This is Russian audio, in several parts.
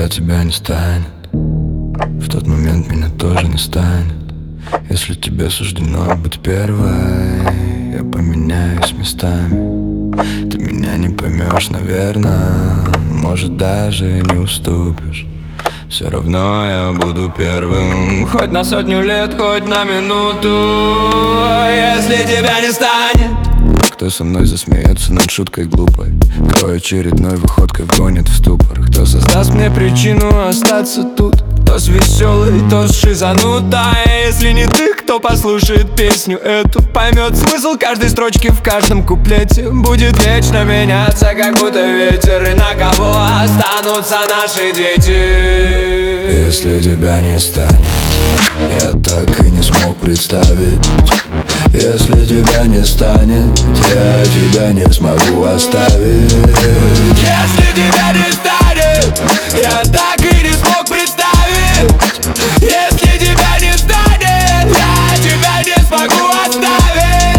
когда тебя не станет, в тот момент меня тоже не станет. Если тебе суждено быть первой, я поменяюсь местами. Ты меня не поймешь, наверное, может даже и не уступишь. Все равно я буду первым, хоть на 100 лет, хоть на минуту. Если тебя не станет, кто со мной засмеется над шуткой глупой, кто очередной выходкой вгонит в ступор, кто создаст мне причину остаться тут, то с веселой, то с шизанутой. Если не ты, кто послушает песню эту, поймет смысл каждой строчки в каждом куплете, будет вечно меняться, как будто ветер. И на кого останутся наши дети? Если тебя не станет, я так и не смог представить. Если тебя не станет, я тебя не смогу оставить. Если тебя не станет, я так и не смог представить. Если тебя не станет, я тебя не смогу оставить.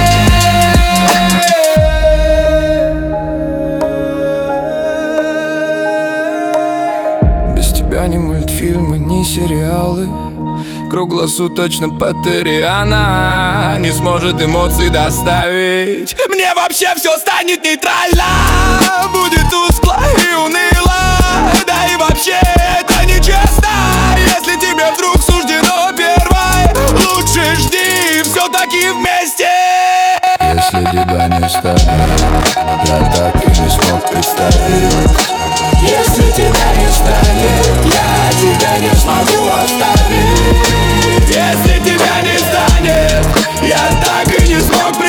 Без тебя ни мультфильмы, ни сериалы, круглосуточно Патериана не сможет эмоций доставить. Мне вообще все станет нейтрально, будет тускло и уныло. Да и вообще это нечестно, если тебе вдруг суждено первой. Лучше жди, все-таки вместе. Если тебя не станет, я так и не смог представить. Если тебя не станет, я тебя не смогу оставить. Если тебя не станет, я так и не смог представить.